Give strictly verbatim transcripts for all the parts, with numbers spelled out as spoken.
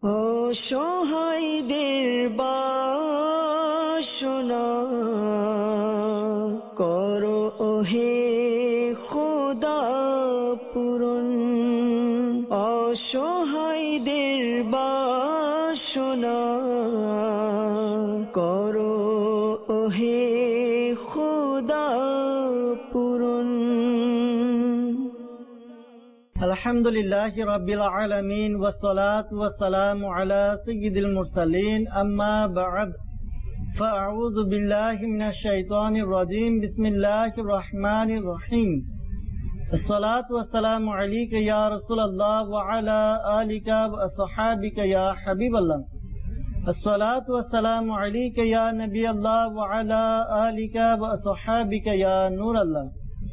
অসহায়দের বাসনা করো ওহে খোদা পূরণ। অসহায়দের বাসনা করো ওহে খোদা পূরণ। আলহামদুলিল্লাহি রাব্বিল আলামিন ওয়াসসালাতু ওয়াসসালামু আলা সাইয়্যিদিল মুরসালিন আম্মা বা'দ ফাআউযু বিল্লাহি মিনাশ শাইতানির রাজীম বিসমিল্লাহির রহমানির রহিম। আসসালাতু ওয়াসসালামু আলাইকা ইয়া রাসূলুল্লাহ ওয়া আলা আলিকা ওয়া আসহাবিকা ইয়া হাবিবাল্লাহ। আসসালাতু ওয়াসসালামু আলাইকা ইয়া নবিয়াল্লাহ ওয়া আলা আলিকা ওয়া আসহাবিকা ইয়া নূরাল্লাহ।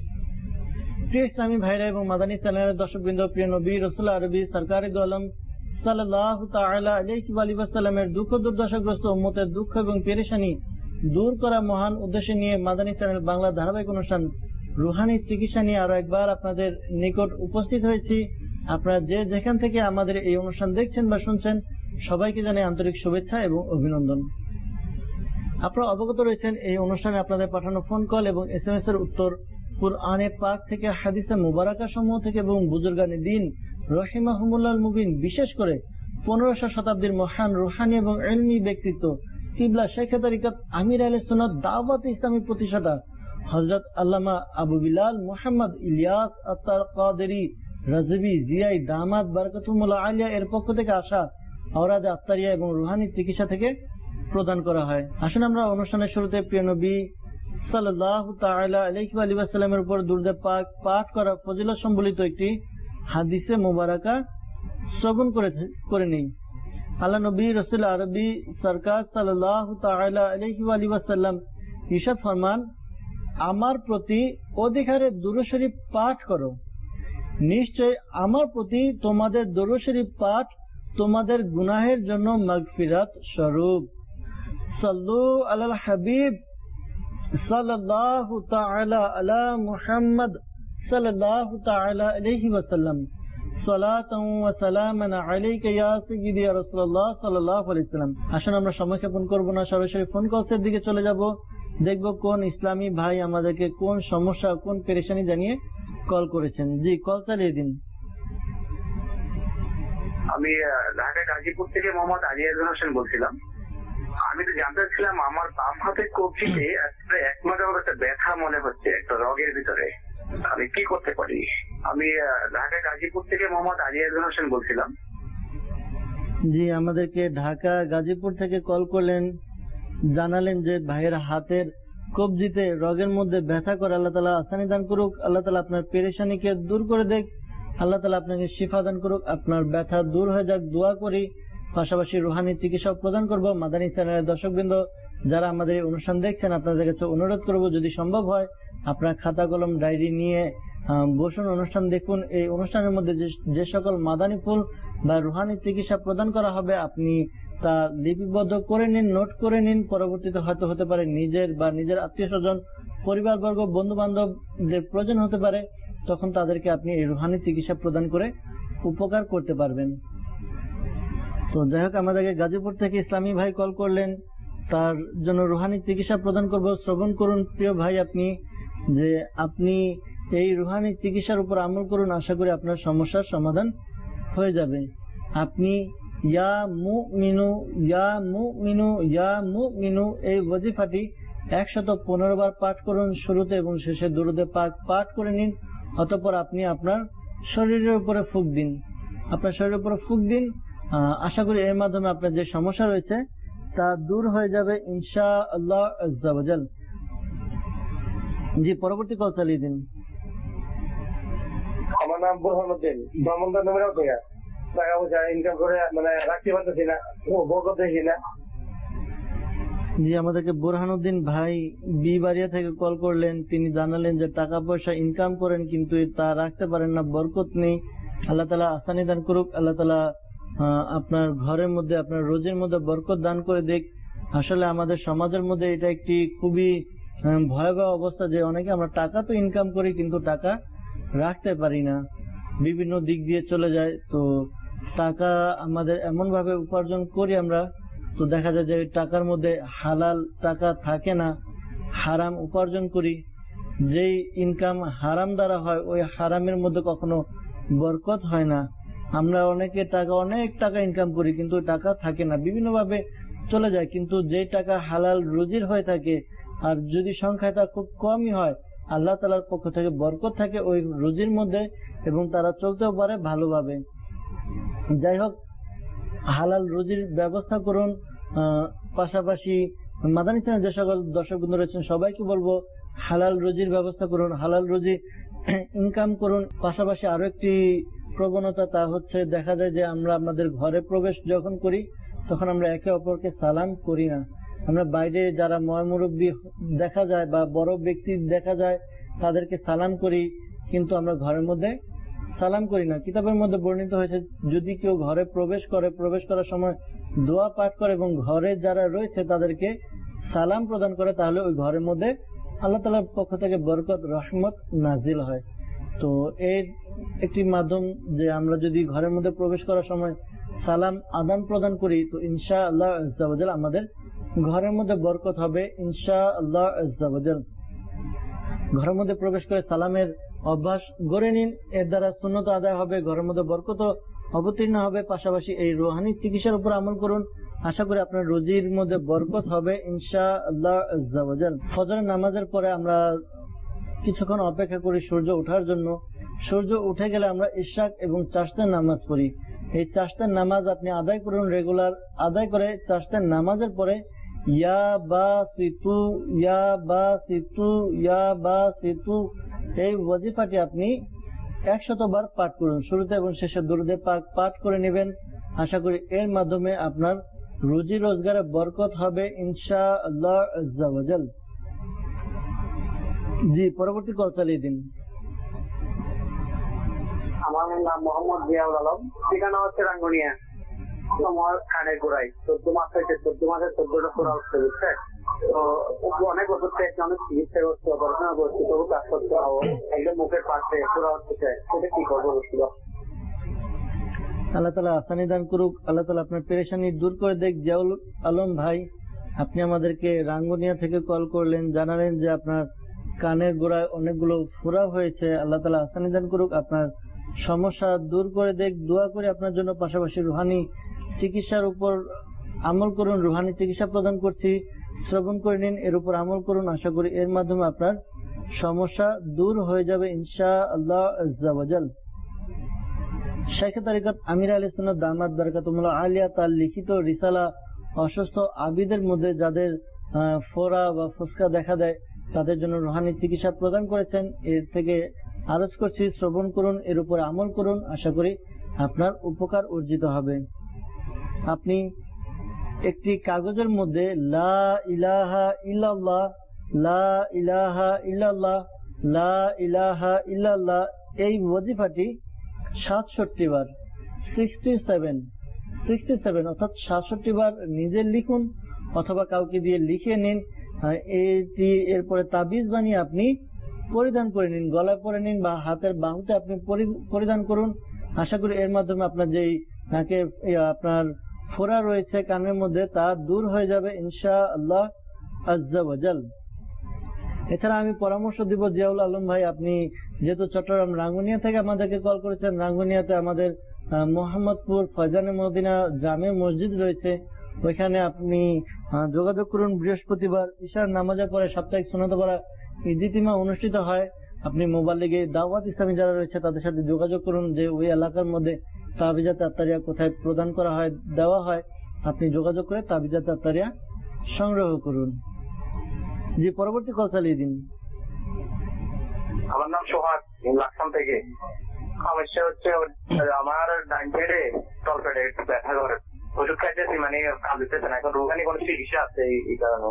প্রিয় ইসলামী ভাইরা এবং মাদানী চ্যানেলের দর্শকবৃন্দ, প্রিয় নবী রাসূল আরবি সরকারে দো আলম সাল্লাল্লাহু তাআলা আলাইহি ওয়া সাল্লামের দুঃখ দুর্দশাগ্রস্ত উম্মতের দুঃখ এবং পেরেশানি দূর করা মহান উদ্দেশ্য নিয়ে মাদানী চ্যানেল বাংলা ধারাবাহিক অনুষ্ঠান রুহানি চিকিৎসা নিয়ে আরো একবার আপনাদের নিকট উপস্থিত হয়েছি। আপনারা যে যেখান থেকে আমাদের এই অনুষ্ঠান দেখছেন বা শুনছেন, সবাইকে জানাই আন্তরিক শুভেচ্ছা এবং অভিনন্দন। আপনারা অবগত রয়েছেন এই অনুষ্ঠানে আপনাদের পাঠানো ফোন কল এবং এস এম এস এর উত্তর কুরআনে পাক থেকে, হাদিসে মুবারাকা সমূহ থেকে এবং বুজুর্গানে দ্বীন রহিমাহুমুল্লাহল মুবিন, বিশেষ করে পনেরোশো শতাব্দীর মহান রুহানি এবং ইলমি ব্যক্তিত্ব কিবলা শেখ তরিকত আমির আহলে সুন্নাত দাওয়াত ইসলামী প্রতিষ্ঠাতা হযরত আল্লামা আবু বিলাল মুহাম্মদ ইলিয়াস আত্তার কাদেরী রাজভী জিয়াই দামাত বারাকাতুহুল্লাহ আলিয়া এর পক্ষ থেকে আসা আওরাদ আত্তারিয়া এবং রুহানি চিকিৎসা থেকে প্রদান করা হয়। আসুন আমরা অনুষ্ঠানের শুরুতে প্রিয় নবী সাল্লাল্লাহু তাআলা আলাইহি ওয়া সাল্লামের উপর দুরূদ পাক পাঠ করা ফজিলত সম্বলিত একটি হাদিসে মুবারাকা শ্রবণ করে করে নেই। আল্লাহ নবী রাসূল আরবি সরকার সাল্লাল্লাহু তাআলা আলাইহি ওয়া সাল্লাম ইরশাদ ফরমান, আমার প্রতি অধিকারে দুরূদ শরীফ পাঠ করো, নিশ্চয় আমার প্রতি তোমাদের দুরূদ শরীফ পাঠ তোমাদের গুনাহের জন্য মাগফিরাত স্বরূপ। সাল্লু আলাল হাবিব সাল্লাল্লাহু তাআলা আলা মুহাম্মদ সাল্লাল্লাহু তাআলা আলাইহি ওয়া সাল্লাম সালাতান ওয়া সালামান আলাইকা ইয়া সাইয়্যিদি ইয়া রাসূলুল্লাহ সাল্লাল্লাহু আলাইহি ওয়াসাল্লাম। আসুন আমরা সময় ক্ষেপণ করব না, সরাসরি ফোন কলের দিকে চলে যাব। দেখব কোন ইসলামী ভাই আমাদেরকে কোন সমস্যা, কোন পেরেশানি জানিয়ে কল করেছেন। জি, কল চালিয়ে দিন। আমি ঢাকা গাজীপুর থেকে মোহাম্মদ আলিয়াজুল হোসেন বলছিলাম। আমি তো জানতে চাচ্ছিলাম, আমার বাম হাতের কবজিতে প্রায় এক মাস যাবত একটা ব্যথা মনে হচ্ছে একটা রগের ভিতরে, আমি কি করতে পারি? আমি ঢাকা গাজীপুর থেকে মোহাম্মদ আলিয়াজুল হোসেন বলছিলাম। জি, আমাদেরকে ঢাকা গাজীপুর থেকে কল করলেন, জানালেন যে ভাইয়ের হাতের কবজিতে রগের মধ্যে ব্যথা করে। আল্লাহ তাআলা আসানি দান করুক, আল্লাহ তাআলা আপনার পেরেশানিকে দূর করে দেখ, আল্লাহ তাআলা আপনাকে শিফা দান করুক, আপনার ব্যথা দূর হয়ে যাক দোয়া করি। পাশাপাশি রুহানি চিকিৎসা প্রদান করব। মাদানী চ্যানেলের দর্শকবৃন্দ যারা আমাদের এই অনুষ্ঠান দেখছেন, আপনাদের কাছে অনুরোধ করব, যদি সম্ভব হয় আপনার খাতা কলম ডায়েরি নিয়ে বসুন, অনুষ্ঠান দেখুন। এই অনুষ্ঠানের মধ্যে যে সকল মাদানী ফুল বা রুহানি চিকিৎসা প্রদান করা হবে আপনি তা লিপিবদ্ধ করে নিন, নোট করে নিন। পরবর্তীতে হয়তো হতে পারে নিজের বা নিজের আত্মীয় স্বজন, পরিবারবর্গ, বন্ধু বান্ধবদের প্রয়োজন হতে পারে, তখন তাদেরকে আপনি এই রুহানি চিকিৎসা প্রদান করে উপকার করতে পারবেন। তো যাই হোক, আমাদেরকে গাজীপুর থেকে ইসলামী ভাই কল করলেন, তার জন্য রুহানি চিকিৎসা প্রদান করব। শ্রবণ করুন প্রিয় ভাই আপনি, যে আপনি এই রুহানি চিকিৎসার উপর আমল করুন, আশা করি আপনার সমস্যার সমাধান হয়ে যাবে। আপনি ইয়া মুমিনু ইয়া মুমিনু ইয়া মুমিনু এই ওয়াজিফাটি একশত পনেরো বার পাঠ করুন। শুরুতে এবং শেষে দুরূদে পাক পাঠ করে নিন। অতঃপর আপনি আপনার শরীরের উপরে ফুঁক দিন, আপনার শরীরের উপরে ফুঁক দিন। আশা করি এর মাধ্যমে আপনার যে সমস্যা রয়েছে তা দূর হয়ে যাবে ইনশাআল্লাহ আজ্জা ওয়া জাল। জি, পরবর্তী কল চালিয়ে দিন। আমার নাম বুরহানুদ্দিন, ব্রাহ্মণবাড়িয়া নমিরাও থেকে টাকা পয়সা ইনকাম করে মানে রাখতে পারতেছি না, বরকত দেখি না। জি, আমাদেরকে বুরহানুদ্দিন ভাই বিবাড়িয়া থেকে কল করলেন। তিনি জানালেন যে টাকা পয়সা ইনকাম করেন কিন্তু তা রাখতে পারেন না, বরকত নেই। আল্লাহ তাআলা আসানি দান করুক, আল্লাহ তাআলা আপনার ঘরের মধ্যে, আপনার রোজের মধ্যে বরকত দান করে দেখ। আসলে আমাদের সমাজের মধ্যে এটা একটি খুবই ভয়াবহ অবস্থা যে অনেকে আমরা টাকা তো ইনকাম করি কিন্তু টাকা রাখতে পারি না, বিভিন্ন দিক দিয়ে চলে যায়। তো টাকা আমাদের এমন ভাবে উপার্জন করি আমরা, তো দেখা যায় যে টাকার মধ্যে হালাল টাকা থাকে না, হারাম উপার্জন করি। যেই ইনকাম হারাম দ্বারা হয় ওই হারামের মধ্যে কখনো বরকত হয় না। আমরা অনেকে টাকা অনেক টাকা ইনকাম করি কিন্তু টাকা থাকে না, বিভিন্ন ভাবে চলে যায়। কিন্তু যে টাকা হালাল রুজির হয়ে থাকে আর যদি সংখ্যাটা খুব কমই হয়, আল্লাহ তাআলার পক্ষ থেকে বরকত থাকে ওই রুজির মধ্যে এবং তারা চলতেও পারে ভালোভাবে। যাই হোক, হালাল রুজির ব্যবস্থা করুন। পাশাপাশি মাদানী চ্যানেল যে সকল দর্শক বন্ধু রয়েছেন সবাইকে বলবো হালাল রুজির ব্যবস্থা করুন, হালাল রুজি ইনকাম করুন। পাশাপাশি আরো একটি প্রবণতা, তা হচ্ছে দেখা যায় যে আমরা আমাদের ঘরে প্রবেশ যখন করি তখন আমরা একে অপরকে সালাম করি না। আমরা বাইরে যারা ময়মুরব্বী দেখা যায় বা বড় ব্যক্তি দেখা যায় তাদেরকে সালাম করি, কিন্তু আমরা ঘরের মধ্যে সালাম করি না। কিতাবের মধ্যে বর্ণিত হয়েছে যদি কেউ ঘরে প্রবেশ করে, প্রবেশ করার সময় দোয়া পাঠ করে এবং ঘরে যারা রয়েছে তাদেরকে সালাম প্রদান করে, তাহলে ওই ঘরের মধ্যে আল্লাহ তাআলার পক্ষ থেকে বরকত রহমত নাজিল হয়। তো এর একটি মাধ্যম যে আমরা যদি ঘরের মধ্যে প্রবেশ করার সময় সালাম আদান প্রদান করি তো ইনশাআল্লাহ আজ্জা ওয়া জাল আমাদের ঘরের মধ্যে বরকত হবে ইনশাআল্লাহ আজ্জা ওয়া জাল। ঘরের মধ্যে প্রবেশ করে সালামের অভ্যাস গড়ে নিন, এর দ্বারা সুন্নত আদায় হবে, ঘরের মধ্যে বরকত অবতীর্ণ হবে। পাশাপাশি এই রুহানি চিকিৎসার উপর আমল করুন, আশা করি আপনার রুজির মধ্যে বরকত হবে ইনশাআল্লাহ আজ্জা ওয়া জাল। ফজরের নামাজের পরে আমরা কিছুক্ষণ অপেক্ষা করি সূর্য ওঠার জন্য। সূর্য উঠে গেলে আমরা ইশরাক এবং চাশতের নামাজ পড়ি। এই চাশতের নামাজ আপনি আদায় করুন রেগুলার। আদায় করে চাশতের নামাজের পরে ইয়া বা সিতু ইয়া বা সিতু ইয়া বা সিতু এই ওয়াজিফাটি আপনি একশতবার পাঠ করুন। শুরুতে এবং শেষে দুরূদে পাক পাঠ করে নেবেন। আশা করি এর মাধ্যমে আপনার রুজি রোজগারে বরকত হবে ইনশাআল্লাহ আজ্জা ওয়া জাল। জি, পরবর্তী কল চালিয়ে দিন। আমার নাম মোহাম্মদ জিয়াউল আলম, ঠিকানা হচ্ছে রাঙ্গুনিয়া। আমার কানের গোড়াই চোদ্দ মাস হয়েছে, চোদ্দ মাসে চোদ্দটা ফোড়া উঠতে বুঝছে। তো অনেক বছর থেকে অনেক চিকিৎসা করছে, অপারেশন করছি, তবু কাজ করতে হবে। একদম মুখের পাশে ফোড়া হচ্ছে, সেটা কি করবো বুঝছিল। আল্লাহ তাআলা আসানি দান করুক, আল্লাহ তাআলা আপনার পেরেশানি দূর করে দেখ। জিয়াউল আলম ভাই, আপনি আমাদেরকে রাঙ্গুনিয়া থেকে কল করলেন, জানালেন যে আপনার কানের গোড়ায় অনেকগুলো ফোড়া হয়েছে। আল্লাহ তাআলা আসানি দান করুক, আপনার সমস্যা দূর করে দেখ। দোয়া করে আপনার জন্য। পাশাপাশি রুহানি চিকিৎসার উপর আমল করুন। রুহানি চিকিৎসা প্রদান করছি, শ্রবণ করে নিন, এর উপর আমল করুন। আশা করি এর মাধ্যমে আপনার সমস্যা দূর হয়ে যাবে ইনশাআল্লাহ আজ্জা ওয়া জাল। শাইখে তরিকত আমির আহলে সুন্নাত দামাত বারাকাতুহুল্লাহ আলিয়া তার লিখিত রিসালা অসুস্থ আবিদের মধ্যে যাদের ফোড়া বা ফুসকা দেখা দেয় তাদের জন্য রুহানি চিকিৎসা প্রদান করেছেন। এর থেকে আরজ করছি শ্রবণ করুন, এর উপর আমল করুন। আশা করি আপনার উপকার অর্জিত হবে। আপনি একটি কাগজের মধ্যে লা ইলাহা ইল্লাল্লাহ লা ইলাহা ইল্লাল্লাহ লা ইলাহা ইল্লাল্লাহ এই ওয়াজিফাটি সাতষট্টি বার সিক্সটি সেভেন সিক্সটি সেভেন অর্থাৎ সাতষট্টি বার নিজে লিখুন অথবা কাউকে দিয়ে লিখে নিন। এটি এরপরে তাবিজ বানিয়ে আপনি পরিধান করে নিন, গলায় পরে নিন বা হাতের বাহুতে আপনি পরিধান করুন। আশা করি এর মাধ্যমে আপনার যেই নাকে আপনার ফোড়া রয়েছে কানের মধ্যে তা দূর হয়ে যাবে ইনশাআল্লাহ আজ্জা ওয়া জাল। এছাড়া আমি পরামর্শ দিব জিয়াউল আলম ভাই, আপনি যেহেতু চট্টগ্রাম রাঙ্গুনিয়া থেকে আমাদেরকে কল করেছেন, রাঙ্গুনিয়াতে আমাদের মোহাম্মদপুর ফয়জানে মদিনা জামে মসজিদ রয়েছে, ওইখানে আপনি যোগাযোগ করুন। বৃহস্পতিবার ঈশার নামাজের পরে সাপ্তাহিক সুন্নাত পড়া ইজতিমা অনুষ্ঠিত হয়। আপনি মোবাইলে দাওয়াত ইসলামী যারা রয়েছে তাদের সাথে যোগাযোগ করুন যে ওই এলাকার মধ্যে তাবিজাত আত্তারিয়া কোথায় প্রদান করা হয়, দেওয়া হয়। আপনি যোগাযোগ করে তাবিজাত আত্তারিয়া সংগ্রহ করুন। জি, পরবর্তী কল চালিয়ে দিন। আমার নাম সোহাগ, লাকসাম থেকে। সমস্যা হচ্ছে আমার ডান সাইডে তলপেটে একটু ব্যথা করে, ওষুধ খাইতেছি মানে কাজ দিতেছে না। এখন রোগানি কোনো চিকিৎসা আছে এই কারণে?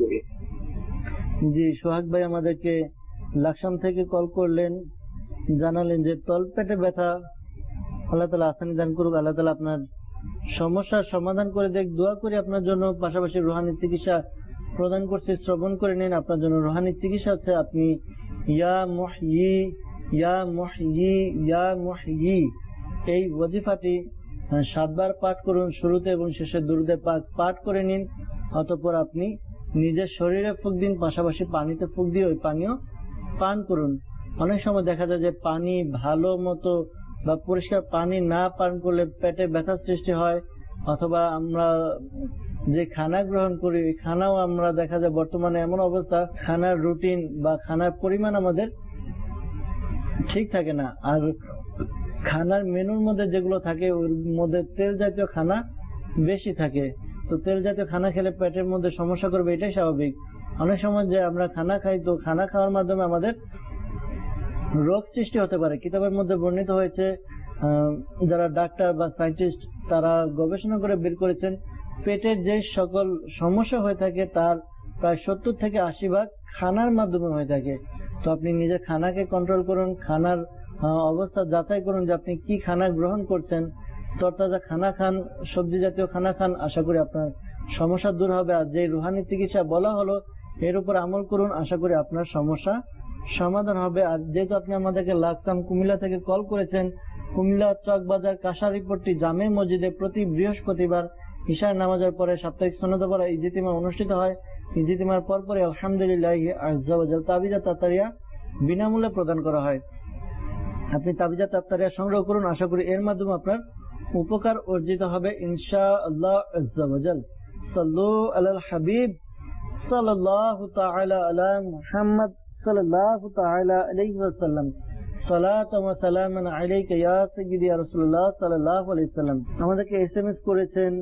জি, সোহাগ ভাই আমাদেরকে লাকসাম থেকে কল করলেন, জানালেন যে তলপেটে ব্যথা। আল্লাহ তাআলা আসানি দান করুক, আল্লাহ তাআলা আপনার সমস্যার সমাধান করে দেখ। দোয়া করি আপনার জন্য। পাশাপাশি রুহানি চিকিৎসা প্রদান করছে, শ্রবণ করে নিন। আপনার জন্য রুহানি চিকিৎসা আছে। আপনি ইয়া মুহয়ি ইয়া মুহয়ি ইয়া মুহয়ি এই ওয়াজিফাটি সাতবার পাঠ করুন, শুরুতে এবং শেষে দুরুদে পাক পাঠ করে নিন। অতঃপর আপনি নিজের শরীরে ফুঁক দিন, পাশাপাশি পানিতে ফুঁক দিয়ে ওই পানীয় পান করুন। অনেক সময় দেখা যায় যে পানি ভালো মতো বা পরিষ্কার পানি না পান করলে পেটে ব্যথার সৃষ্টি হয়, অথবা আমরা যে খানা গ্রহণ করি ওই খানাও আমরা দেখা যায় বর্তমানে এমন অবস্থা, খানার রুটিন বা খানার পরিমাণ আমাদের ঠিক থাকে না। আর খানার মেনুর মধ্যে যেগুলো থাকে ওর মধ্যে তেল জাতীয় খানা বেশি থাকে। তো তেল জাতীয় খানা খেলে পেটের মধ্যে সমস্যা করবে, এটাই স্বাভাবিক। অনেক সময় যে আমরা খানা খাই, তো খানা খাওয়ার মাধ্যমে আমাদের রোগ সৃষ্টি হতে পারে। কিতাবের মধ্যে বর্ণিত হয়েছে, যারা ডাক্তার বা সায়েন্টিস্ট তারা গবেষণা করে বের করেছেন, পেটের যে সকল সমস্যা হয়ে থাকে তার প্রায় সত্তর থেকে আশি ভাগ খানার মাধ্যমে হয়ে থাকে। তো আপনি নিজের খানাকে কন্ট্রোল করুন, খানার অবস্থা যাচাই করুন যে আপনি কি খানা গ্রহণ করছেন। তরতাজা খানা খান, সবজি জাতীয় খানা খান, আশা করি আপনার সমস্যা দূর হবে। আর যে রুহানি চিকিৎসা বলা হলো এর উপর আমল করুন, আশা করি আপনার সমস্যা সমাধান হবে। আর যেহেতু আপনি আমাদেরকে লাকসাম কুমিল্লা থেকে কল করেছেন, কুমিল্লা চকবাজার কাশারিপট্টি জামে মসজিদে প্রতি বৃহস্পতিবার ঈশার নামাজের পরে সাপ্তাহিক সনদ পড়া ইজতিমা অনুষ্ঠিত হয়। ইজতিমার পরপরে আলহামদুলিল্লাহ আযজা ওয়া জাল তাবিজা তাতারিয়া বিনামূল্যে প্রদান করা হয়। আপনি তাবিজা তাতারিয়া সংগ্রহ করুন, আশা করি এর মাধ্যমে আপনার উপকার অর্জিত হবে ইনশাআল্লাহ আযজা ওয়া জাল। সাল্লু আলাল হাবিব সাল্লাল্লাহু তাআলা আলা মুহাম্মদ সাল্লাল্লাহু তাআলা আলাইহি ওয়াসাল্লাম। সালাতাম ওয়া সালামান আলাইকা ইয়া সাইয়্যিদি ইয়া রাসূলুল্লাহ সাল্লাল্লাহু আলাইহি ওয়াসাল্লাম। আমাদেরকে এসএমএস করেছেন,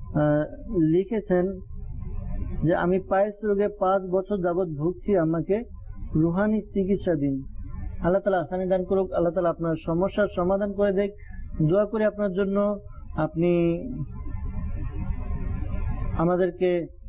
লিখেছেন যে আমি পায়েস রোগে পাঁচ বছর যাবৎ ভুগছি, আমাকে রুহানি চিকিৎসা দিন। আল্লাহ তাআলা আসানি দান করুক, আল্লাহ তাআলা আপনার সমস্যার সমাধান করে দেখ। দোয়া করি আপনার জন্য। আপনি আমাদেরকে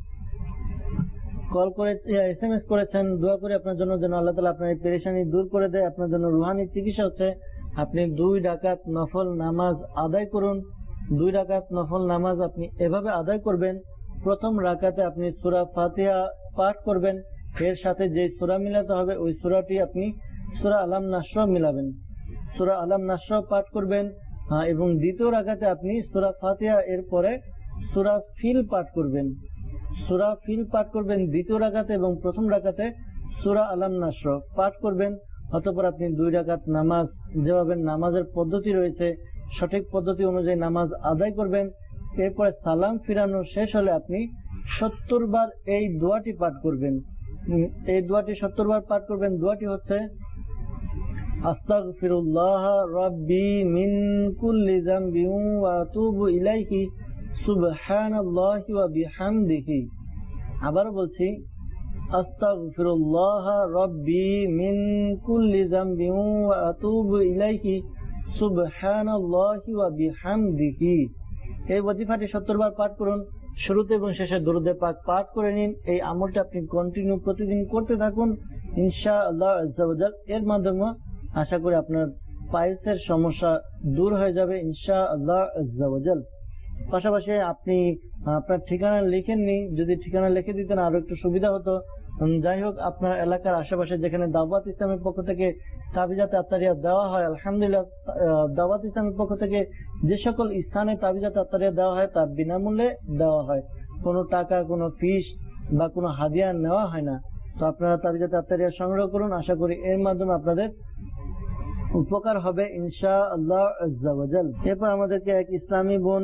কল করে এসএমএস করেছেন, দোয়া করি আপনার জন্য যেন আল্লাহ তাআলা আপনার এই পেরেশানি দূর করে দেয়। আপনার জন্য রুহানি চিকিৎসা হচ্ছে আপনি দুই রাকাত নফল নামাজ আদায় করুন। দুই রাকাত নফল নামাজ আপনি এভাবে আদায় করবেন, প্রথম রাকাতে আপনি সূরা ফাতিহা পাঠ করবেন, এর সাথে যে সূরা মিলাতে হবে ওই সূরাটি আপনি সূরা আলাম নাসর মিলাবেন। সূরা আলাম নাসর পাঠ করবেন এবং দ্বিতীয় রাকাতে আপনি সূরা ফাতিহা এর পরে সূরা ফিল পাঠ করবেন। সূরা ফিল পাঠ করবেন দ্বিতীয় রাকাতে এবং প্রথম রাকাতে সূরা আলাম নাসর পাঠ করবেন। অতঃপর আপনি দুই রাকাত নামাজ, যেভাবে নামাজের পদ্ধতি রয়েছে সঠিক পদ্ধতি অনুযায়ী নামাজ আদায় করবেন। এরপরে সালাম ফিরানো শেষ হলে আপনি সত্তর বার এই দোয়াটি পাঠ করবেন। এই দোয়াটি সত্তর বার পাঠ করবেন। দোয়াটি হচ্ছে আস্তাগফিরুল্লাহ রাব্বি মিন কুল্লি যামবিন ওয়া আতুবু ইলাইহি সুবহানাল্লাহি ওয়া বিহামদিহি। আবার বলছি, আস্তাগফিরুল্লাহ রাব্বি মিন কুল্লি যামবিন ওয়া আতুবু ইলাইহি সুবহানাল্লাহি ওয়া বিহামদিহি। এই ওয়াজিফাটি সত্তর বার পাঠ করুন। শুরুতে এবং শেষে দুরূদে পাক পাঠ করে নিন। এই আমলটা আপনি কন্টিনিউ প্রতিদিন করতে থাকুন ইনশাআল্লাহ আযজা ওয়া জাল। এর মাধ্যমে আশা করি আপনার পায়েসের সমস্যা দূর হয়ে যাবে ইনশাআল্লাহ আযজা ওয়া জাল। পাশাপাশি আপনি আপনার ঠিকানা লিখেননি, যদি ঠিকানা লিখে দিতেন আরো একটু সুবিধা হতো। যাই হোক, আপনার এলাকার আশেপাশে যেখানে দাওয়াত ইসলামের পক্ষ থেকে তাবিজাত আত্তারিয়া দেওয়া হয়, আলহামদুলিল্লাহ দাওয়াত ইসলামের পক্ষ থেকে যে সকল স্থানে তাবিজাত আত্তারিয়া দেওয়া হয় তা বিনামূল্যে দেওয়া হয়, কোনো টাকা, কোনো ফিস বা কোনো হাদিয়া নেওয়া হয় না। তো আপনারা তাবিজাত আত্তারিয়া সংগ্রহ করুন, আশা করি এর মাধ্যমে আপনাদের উপকার হবে ইনশাআল্লাহ আযজা ওয়া জাল। এরপর আমাদেরকে এক ইসলামী বোন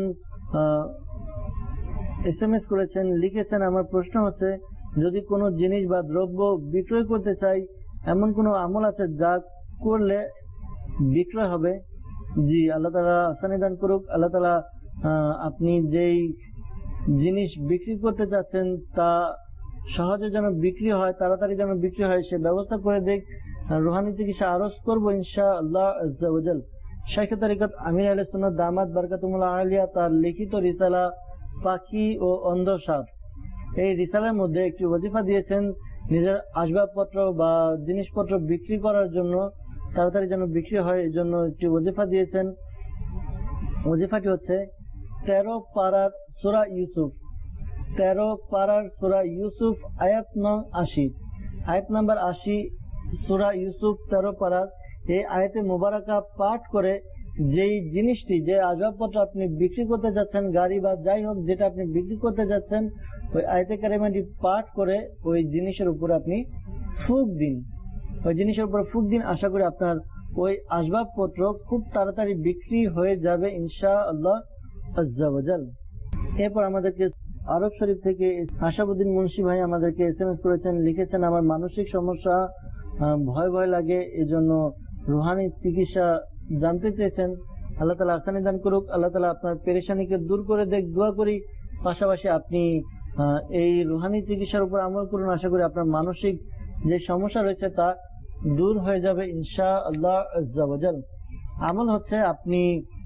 এসএমএস করেছেন, লিখেছেন, আমার প্রশ্ন হচ্ছে যদি কোনো জিনিস বা দ্রব্য বিক্রয় করতে চাই এমন কোনো আমল আছে যা করলে বিক্রয় হবে? জি, আল্লাহ তাআলা আসানি দান করুক। আল্লাহ তাআলা আপনি যেই জিনিস বিক্রি করতে চাচ্ছেন তা সহজে যেন বিক্রি হয়, তাড়াতাড়ি যেন বিক্রি হয় সে ব্যবস্থা করে দেখ। রুহানি চিকিৎসা আরজ করবো ইনশাআল্লাহ আযজা ওয়া জাল। শাইখে তরিকত আমির আহলে সুন্নাত দামাত বারকাতুহুল্লাহ আলিয়া তার লিখিত রিসালা পাখি ও অন্ধসার, এই রিসালার মধ্যে একটি ওয়াজিফা দিয়েছেন নিজের আসবাবপত্র বা জিনিসপত্র বিক্রি করার জন্য, তাড়াতাড়ি যেন বিক্রি হয় এই জন্য একটি ওয়াজিফা দিয়েছেন। ওয়াজিফাটি হচ্ছে তেরো পারার সূরা ইউসুফ, তেরো পারার সূরা ইউসুফ আয়াত নং আশি, আয়াত নাম্বার আশি সূরা ইউসুফ তেরো পারার এই আয়াতে মুবারাকা পাঠ করে যেই জিনিসটি, যে আসবাবপত্র আপনি বিক্রি করতে যাচ্ছেন, গাড়ি বা যাই হোক যেটা আপনি বিক্রি করতে যাচ্ছেন, ওই আয়াতে কারিমাটি পাঠ করে ওই জিনিসের উপর আপনি ফুঁক দিন, ওই জিনিসের উপর ফুঁক দিন। আশা করি আপনার ওই আসবাবপত্র খুব তাড়াতাড়ি বিক্রি হয়ে যাবে ইনশাআল্লাহ আজ্জা ওয়া জাল। এরপর আমাদেরকে আরব শরীফ থেকে আশাবুদ্দিন মুন্সি ভাই আমাদেরকে এস এম এস করেছেন, লিখেছেন আমার মানসিক সমস্যা, ভয় ভয় লাগে, এজন্য রুহানি চিকিৎসা জানতে চেয়েছেন। আল্লাহ তাআলা আসানি দান করুক, আল্লাহ তাআলা আপনার পেরেশানিকে দূর করে দেখ, দোয়া করি। পাশাপাশি আপনি এই রুহানি চিকিৎসার উপর আমল করুন, আশা করি আপনার মানসিক যে সমস্যা রয়েছে তা দূর হয়ে যাবে ইনশাআল্লাহ আজ্জা ওয়া জাল। আমল হচ্ছে আপনি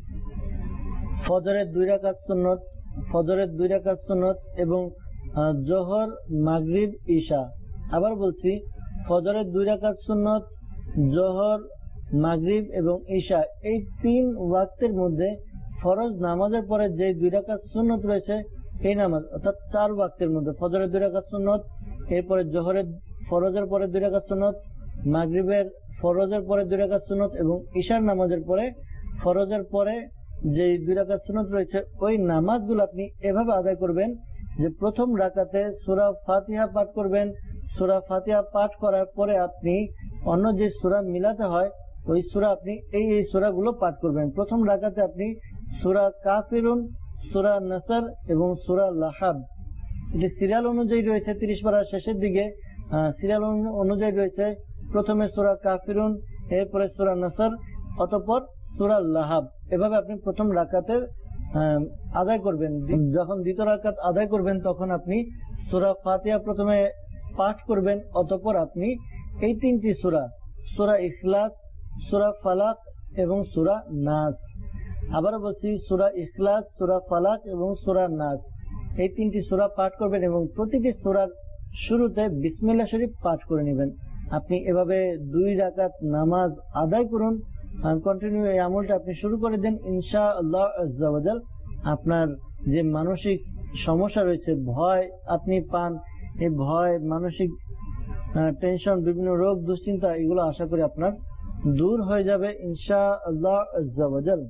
ফজরের দুই রাকাত সুন্নত, ফজরের দুই রাকাত সুন্নত এবং জোহর, মাগরিব, ঈশা। আবার বলছি, ফজরের দুই রাকাত সুন্নত, জোহর, মাগরিব এবং ঈশা, এই তিন ওয়াক্তের মধ্যে ফরজ নামাজের পরে যে দুই রাকাত সুন্নত রয়েছে এই নামাজ, অর্থাৎ চার ওয়াক্তের মধ্যে ফজরের দুই রাকাত সুন্নত, এরপরে জোহরের ফরজের পরে দুই রাকাত সুন্নত, মাগরিবের ফরজের পরে দুই রাকাত সুন্নত এবং ঈশার নামাজের পরে ফরজের পরে যে দুই রাকাত সুন্নত রয়েছে, ওই নামাজগুলো আপনি এভাবে আদায় করবেন যে প্রথম রাকাতে সূরা ফাতিহা পাঠ করবেন, সূরা ফাতিহা পাঠ করার পরে আপনি অন্য যে সূরা মিলাতে হয় ওই সূরা আপনি এই এই সূরাগুলো পাঠ করবেন। প্রথম রাকাতে আপনি সূরা কাফিরুন, সূরা নাসর এবং সূরা লাহাব, এটি সিরিয়াল অনুযায়ী রয়েছে তিরিশ পারার শেষের দিকে, সিরিয়াল অনুযায়ী রয়েছে প্রথমে সূরা কাফিরুন, এরপরে সূরা নাসর, অতঃপর সূরা লাহাব। এভাবে আপনি প্রথম রাকাতের আদায় করবেন। যখন দ্বিতীয় রাকাত আদায় করবেন তখন আপনি সূরা ফাতিহা প্রথমে পাঠ করবেন, অতঃপর আপনি এই তিনটি সূরা, সূরা ইখলাস, সূরা ফালাক এবং সূরা নাস, আবার বলছি সূরা ইখলাস, সূরা ফালাক এবং সূরা নাস, এই তিনটি সূরা পাঠ করবেন এবং প্রতিটি সূরার শুরুতে বিসমিল্লাহ শরীফ পাঠ করে নেবেন। আপনি এভাবে দুই রাকাত নামাজ আদায় করুন, কন্টিনিউ এই আমলটা আপনি শুরু করে দেন ইনশাআল্লাহ আজ্জা ওয়া জাল। আপনার যে মানসিক সমস্যা রয়েছে, ভয় আপনি পান, এই ভয়, মানসিক টেনশন, বিভিন্ন রোগ, দুশ্চিন্তা, এগুলো আশা করি আপনার দূর হয়ে যাবে ইনশাআল্লাহ আজ্জা ওয়া জাল।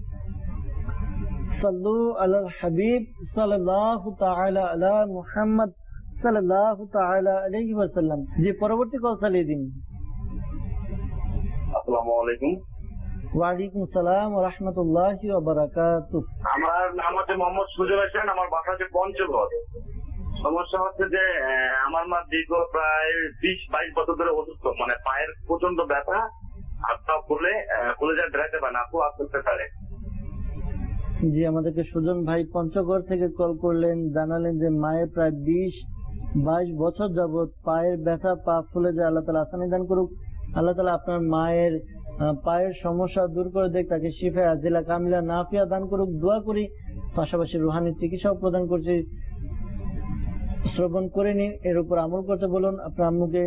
সাল্লু আলাল হাবিব সাল্লাল্লাহু তাআলা আলা মুহাম্মদ সাল্লাল্লাহু তাআলা আলাইহি ওয়াসাল্লাম। যে পরবর্তী কল চালিয়ে দিন। আসসালামু আলাইকুম। ওয়ালাইকুম আসসালাম ওয়া রাহমাতুল্লাহি ওয়া বারাকাতুহু। আমার নাম হচ্ছে মোহাম্মদ সুজন হোসেন, আমার বাসা হচ্ছে পঞ্চগড়। সমস্যা হচ্ছে যে আমার মা দীর্ঘ প্রায় বিশ বাইশ বছর ধরে অসুস্থ, মানে পায়ের প্রচন্ড ব্যথা, হাত পা ফুলে ফুলে যায়, বেড়াতে পারে না, খুব আসতে পারে। জি, আমাদেরকে সুজন ভাই পঞ্চগড় থেকে কল করলেন, জানালেন যে মায়ের প্রায় বিশ বাইশ বছর যাবৎ পায়ের ব্যথা, পা ফুলে যায়। আল্লাহ তাআলা আসানি দান করুক। আল্লাহ তাআলা আপনার মায়ের পায়ের সমস্যা দূর করে দেখ, তাকে শিফা আজিলা কামিলা নাফিয়া দান করুক, দোয়া করি। পাশাপাশি রুহানি চিকিৎসাও প্রদান করছি, শ্রবণ করে নিন, এর উপর আমল করতে বলুন। আপনার আম্মুকে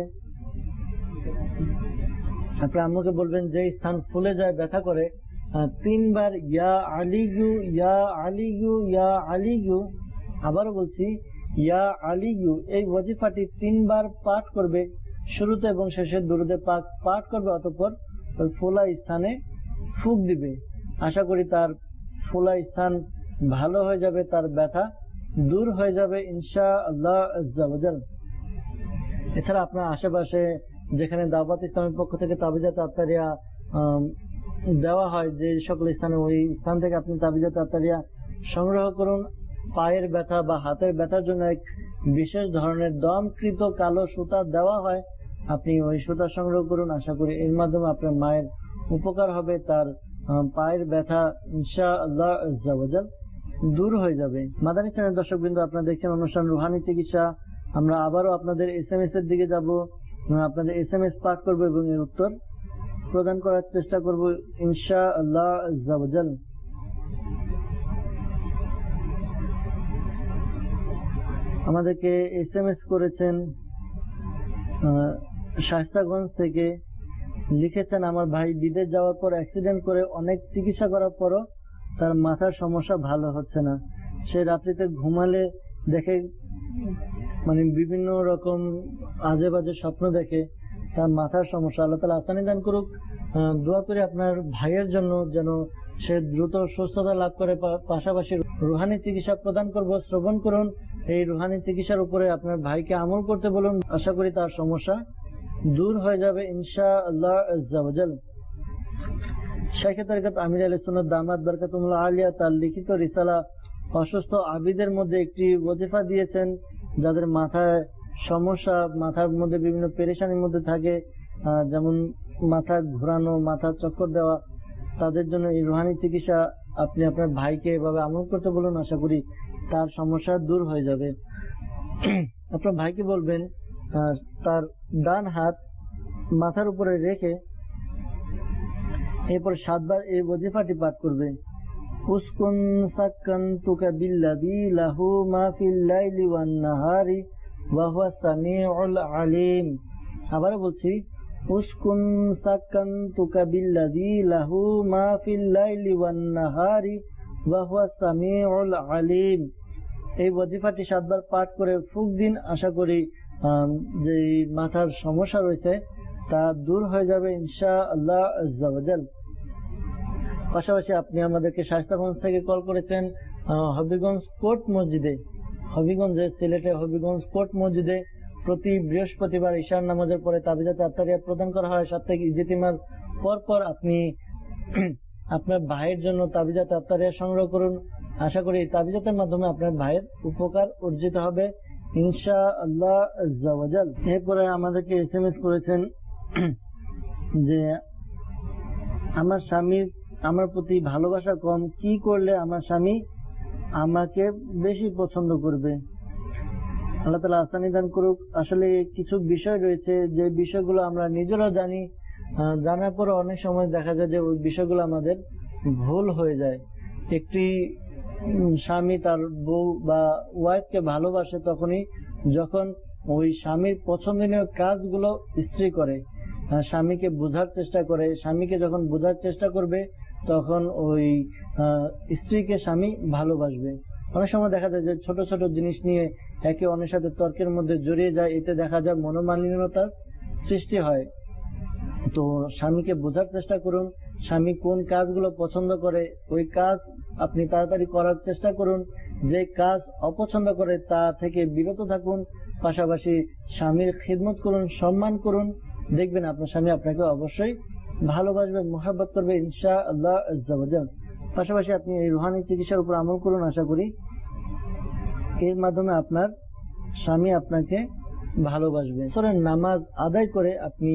আপনার আম্মুকে বলবেন যে স্থান ফুলে যায়, ব্যথা করে, তিনবার ইয়া আলিগু ইয়া আলিগু ইয়া আলিগু, আবারও বলছি ইয়া আলিগু, এই ওয়াজিফাটি তিনবার পাঠ করবে, শুরুতে এবং শেষে দুরুদে পাক পাঠ করবে, অতঃপর ওই ফোলা স্থানে ফুঁক দিবে। আশা করি তার ফোলা স্থান ভালো হয়ে যাবে, তার ব্যথা দূর হয়ে যাবে ইনশাআল্লাহ আজ্জা ওয়া জাল। এছাড়া আপনার আশেপাশে যেখানে দাওয়াত ইসলামের পক্ষ থেকে তাবিজাত আত্তারিয়া দেওয়া হয়, যে সকল স্থানে, ওই স্থান থেকে আপনি তাবিজাত আত্তারিয়া সংগ্রহ করুন। পায়ের ব্যথা বা হাতের ব্যথার জন্য এক বিশেষ ধরনের দমকৃত কালো সুতা দেওয়া হয়, আপনি ওই সুতা সংগ্রহ করুন। আশা করি এর মাধ্যমে আপনার মায়ের উপকার হবে, তার পায়ের ব্যথা ইনশাআল্লাহ আজ্জা ওয়া জাল দূর হয়ে যাবে। মাদানী চ্যানেল দর্শক বিন্দু, আপনারা দেখছেন অনুষ্ঠান রুহানি চিকিৎসা। আমরা আবারও আপনাদের এস এম এস এর দিকে যাব, আপনাদের এস এম এস পাঠ করবো এবং এর উত্তর প্রদান করার চেষ্টা করব ইনশাআল্লাহ আজ্জা ওয়া জাল। আমাদেরকে এস এম এস করেছেন শায়েস্তাগঞ্জ থেকে, লিখেছেন আমার ভাই বিদেশ যাওয়ার পর অ্যাক্সিডেন্ট করে অনেক চিকিৎসা করার পরও তার মাথার সমস্যা ভালো হচ্ছে না। সে রাত্রিতে ঘুমালে দেখে, মানে বিভিন্ন রকম আজে বাজে স্বপ্ন দেখে, তার মাথার সমস্যা। আল্লাহ তাআলা আসানি দান করুক। দোয়া করি আপনার ভাইয়ের জন্য যেন সে দ্রুত সুস্থতা লাভ করে, পাশাপাশি রুহানি চিকিৎসা প্রদান করব। শ্রবণ করুন, এই রুহানি চিকিৎসার উপরে আপনার ভাইকে আমল করতে বলুন। আশা করি তার সমস্যা দূর হয়ে যাবে ইনশাআল্লাহ আজ্জা ওয়া জাল। শাইখে তরিকত আমির আহলে সুন্নাত দামাত বারকাতুহুল্লাহ আলিয়া তার লিখিত রিসালা অসুস্থ আবিদের মধ্যে একটি ওয়াজিফা দিয়েছেন, যাদের মাথায় সমস্যা, মাথার মধ্যে বিভিন্ন পেরেশানির মধ্যে থাকে, যেমন মাথা ঘোরানো, মাথা চক্কর দেওয়া, তাদের জন্য এই রুহানি চিকিৎসা আপনি আপনার ভাইকে এভাবে আমল করতে বলুন। আশা করি তার সমস্যা দূর হয়ে যাবে। আপনার ভাইকে বলবেন তার ডান হাত মাথার উপরে রেখে এরপর সাতবার এই ওয়াজিফাটি পাঠ করবে। উসকুন সাক্কানতুকা বিল্লাযী লাহু মা ফিল লাইলি ওয়ান নাহারি ওয়া হুয়া সামিউল আলিম। আবার বলছি, উসকুন সাক্কানতুকা বিল্লাযী লাহু মা ফিল লাইলি ওয়ান নাহারি ওয়া হুয়া সামিউল আলিম। এই ওয়াজিফাটি সাতবার পাঠ করে ফুঁক দিন। আশা করি যে মাথার সমস্যা রয়েছে তা দূর হয়ে যাবে ইনশাআল্লাহ আজ্জা ওয়া জাল। পাশাপাশি আপনি আমাদেরকে শায়েস্তাগঞ্জ থেকে কল করেছেন, হবিগঞ্জ কোর্ট মসজিদে, হবিগঞ্জে সিলেটে হবিগঞ্জ কোর্ট মসজিদে প্রতি বৃহস্পতিবার ঈশার নামাজের পরে তাবিজাত আত্তারিয়া প্রদান করা হয়। সাপ্তাহিক ইজতিমার পর পর আপনি আপনার ভাইয়ের জন্য তাবিজাত আত্তারিয়া সংগ্রহ করুন। আশা করি এই তাবিজাতের মাধ্যমে আপনার ভাইয়ের উপকার অর্জিত হবে ইনশাআল্লাহ আজ্জা ওয়া জাল। এরপরে আমাদেরকে এসএমএস করেছেন যে আমার স্বামীর আমার প্রতি ভালোবাসা কম, কি করলে আমার স্বামী আমাকে বেশি পছন্দ করবে? আল্লাহ তাআলা আসানি দান করুক। আসলে কিছু বিষয় রয়েছে যে বিষয়গুলো আমরা নিজেরা জানি, জানার পরে অনেক সময় দেখা যায় যে ওই বিষয়গুলো আমাদের ভুল হয়ে যায়। একটি স্বামী তার বউ বা ওয়াইফকে ভালোবাসে তখনই যখন ওই স্বামীর পছন্দনীয় কাজগুলো স্ত্রী করে, স্বামীকে বোঝার চেষ্টা করে। স্বামীকে যখন বোঝার চেষ্টা করবে তখন ওই স্ত্রীকে স্বামী ভালোবাসবে। অনেক সময় দেখা যায় যে ছোট ছোট জিনিস নিয়ে একে অন্যের সাথে তর্কের মধ্যে জড়িয়ে যায়, এতে দেখা যায় মনোমালিন্যতার সৃষ্টি হয়। তো স্বামীকে বোঝার চেষ্টা করুন, স্বামী কোন কাজগুলো পছন্দ করে ওই কাজ আপনি তাড়াতাড়ি করার চেষ্টা করুন, যে কাজ অপছন্দ করে তা থেকে বিরত থাকুন। পাশাপাশি স্বামীর খিদমত করুন, সম্মান করুন, দেখবেন আপনার স্বামী আপনাকে অবশ্যই ভালোবাসবে, মোহাব্বত করবে ইনশাআল্লাহ আজ্জা ওয়া জাল। পাশাপাশি আপনি এই রুহানি চিকিৎসার উপর আমল করুন। আশা করি এর মাধ্যমে আপনার স্বামী আপনাকে ভালোবাসবে। নামাজ আদায় করে আপনি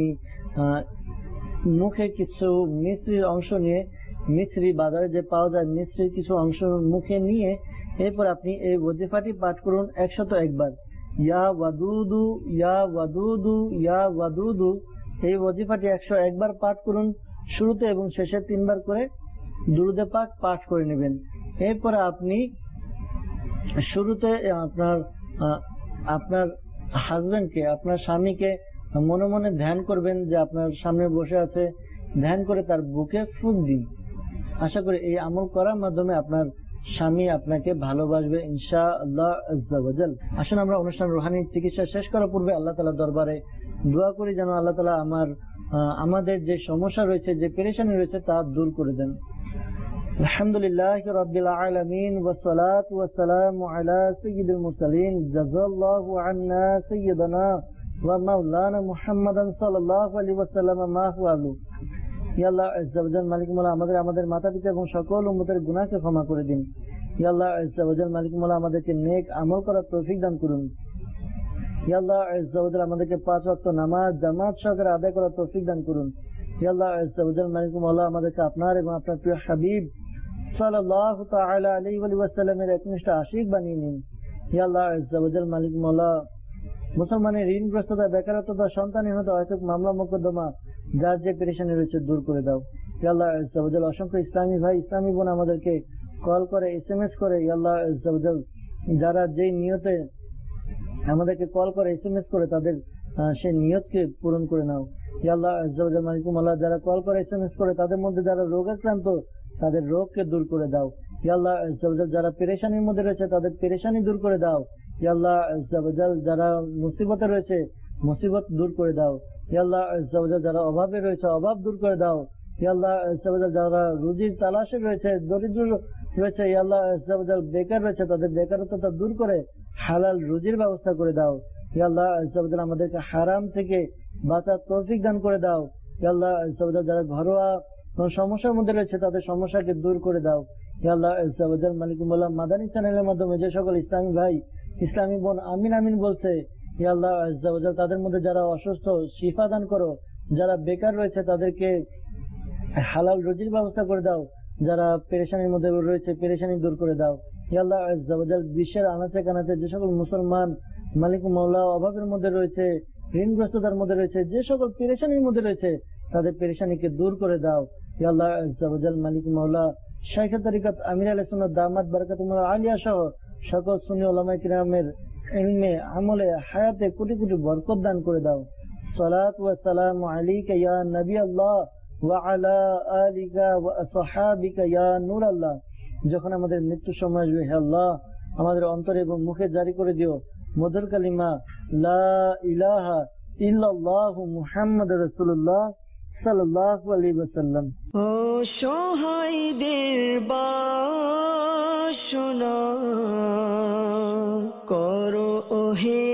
মুখে কিছু মিশ্রির অংশ নিয়ে, মিশ্রি বাজারে যে পাওয়া যায় মিশ্রির কিছু অংশ মুখে নিয়ে এরপর আপনি এই ওয়াজিফাটি পাঠ করুন একশত একবার। ইয়া ওয়াদুদু ইয়া ওয়াদুদু ইয়া ওয়াদুদু এই ওয়াজিফাটি একশো একবার পাঠ করুন। শুরুতে এবং শেষে তিনবার করে দুরূদে পাক পাঠ করে নেবেন। এরপরে আপনি শুরুতে আপনার আপনার হাজবেন্ডকে, আপনার স্বামীকে মনে মনে ধ্যান করবেন যে আপনার সামনে বসে আছে, ধ্যান করে তার বুকে ফুঁক দিন। আশা করি এই আমল করার মাধ্যমে আপনার স্বামী আপনাকে ভালোবাসবে ইনশাআল্লাহ আজ্জা ওয়া জাল। আসুন আমরা অনুষ্ঠান রুহানি চিকিৎসা শেষ করার পূর্বে আল্লাহ তাআলা দরবারে দোয়া করি যেন আল্লাহ তাআলা আমার আমাদের যে সমস্যা রয়েছে, যে পেরেশানি রয়েছে তা দূর করে দেন। আলহামদুলিল্লাহি রাব্বিল আলামিন ওয়াস সালাতু ওয়াস সালামু আলা সাইয়্যিদিল মুরসালিন জাযাল্লাহু আন্না সাইয়্যিদানা ওয়া মাওলানা মুহাম্মাদান সাল্লাল্লাহু আলাইহি ওয়াসাল্লাম মা হুয়া আলু। ইয়া আল্লাহ আজ্জা ওয়া জাল, মালিক মওলা আমাদের আমাদের মাতা পিতা এবং সকল উম্মতের গুনাহকে ক্ষমা করে দিন। ইয়া আল্লাহ আজ্জা ওয়া জাল, মালিক মওলা আমাদেরকে নেক আমল করার তৌফিক দান করুন। ইয়া আল্লাহ আজ্জা ওয়া জাল, আমাদেরকে পাঁচ ওয়াক্ত নামাজ জামাত সহকারে আদায় করার তৌফিক দান করুন। ইয়া আল্লাহ আজ্জা ওয়া জাল, মালিক মওলা আমাদেরকে আপনার এবং আপনার প্রিয় হাবিব সাল্লাল্লাহু তাআলা আলাইহি ওয়া সাল্লামের একনিষ্ঠ আশিক বানিয়ে নিন। ইয়া আল্লাহ আজ্জা ওয়া জাল, মালিক মওলা মুসলমানের ঋণগ্রস্ততা, বেকারত্বতা, সন্তানহীনতা, অহেতুক মামলা মোকদ্দমা যার যে পেরেশানি রয়েছে দূর করে দাও। ইয়া আল্লাহ আজ্জা ওয়া জাল, অসংখ্য ইসলামী ভাই ইসলামী বোন আমাদেরকে কল করে এসএমএস করে, ইয়া আল্লাহ আজ্জা ওয়া জাল, যারা যেই নিয়তে আমাদেরকে কল করে এসএমএস করে তাদের সেই নিয়তকে পূরণ করে নাও। ইয়া আল্লাহ আজ্জা ওয়া জাল, মালিক মওলা যারা কল করে এসএমএস করে তাদের মধ্যে যারা রোগাক্রান্ত তাদের রোগকে দূর করে দাও। ইয়া আল্লাহ আজ্জা ওয়া জাল, যারা পেরেশানির মধ্যে রয়েছে তাদের পেরেশানি দূর করে দাও। ইয়া আল্লাহ আজ্জা ওয়া জাল, যারা মুসিবতে রয়েছে মুসিবত দূর করে দাও। হে আল্লাহ আজ্জা ওয়া জাল, যারা অভাবে রয়েছে অভাব দূর করে দাও। হে আল্লাহ আজ্জা ওয়া জাল, যারা রুজির তালাশে রয়েছে, দরিদ্র রয়েছে, হে আল্লাহ আজ্জা ওয়া জাল, বেকার রয়েছে, তাদের বেকারত্বতা দূর করে হালাল রুজির ব্যবস্থা করে দাও। হে আল্লাহ আজ্জা ওয়া জাল, আমাদেরকে হারাম থেকে বাঁচার তৌফিক দান করে দাও। হে আল্লাহ আজ্জা ওয়া জাল, যারা ঘরোয়া সমস্যার মধ্যে রয়েছে তাদের সমস্যাকে দূর করে দাও। হে আল্লাহ আজ্জা ওয়া জাল, মালিকুল মোলা মাদানী চ্যানেলের মাধ্যমে যে সকল ইসলামী ভাই, ইসলামী বোন আমিন আমিন বলছে, হে আল্লাহ আজ্জা ওয়া জাল, তাদের মধ্যে যারা অসুস্থ শিফা দান করো, যারা বেকার রয়েছে তাদেরকে হালাল রুজির ব্যবস্থা করে দাও, যারা পেরেশানির মধ্যে রয়েছে পেরেশানি দূর করে দাও। হে আল্লাহ আজ্জা ওয়া জাল, বিশ্বের আনাচে কানাচে যে সকল মুসলমান মালিক মৌলা অভাবের মধ্যে রয়েছে, ঋণগ্রস্ততার মধ্যে রয়েছে, যে সকল পেরেশানির মধ্যে রয়েছে তাদের পেরেশানিকে দূর করে দাও। হে আল্লাহ আজ্জা ওয়া জাল, মালিক মৌলা শাইখে তরিকত আমির আহলে সুন্নাত দামাত বারাকাতুহুম আলিয়া সহ সকল সুন্নি উলামায়ে কিরামের ইলমে আমলে হায়াতে কোটি কোটি বরকত দান করে দাও। সালাত ওয়া সালামু আলাইকা ইয়া নবী আল্লাহ ওয়া আলা আলিকা ওয়া আসহাবিকা ইয়া নূর আল্লাহ। যখন আমাদের মৃত্যু সময় আসবে, হে আল্লাহ আমাদের অন্তরে এবং মুখে জারি করে দিও মধুর কালিমা লা ইলাহা ইল্লাল্লাহু মুহাম্মাদুর রাসূলুল্লাহ সাল্লাল্লাহু আলাইহি ওয়াসাল্লাম। ও সহায়দের বাসনা করো ওহে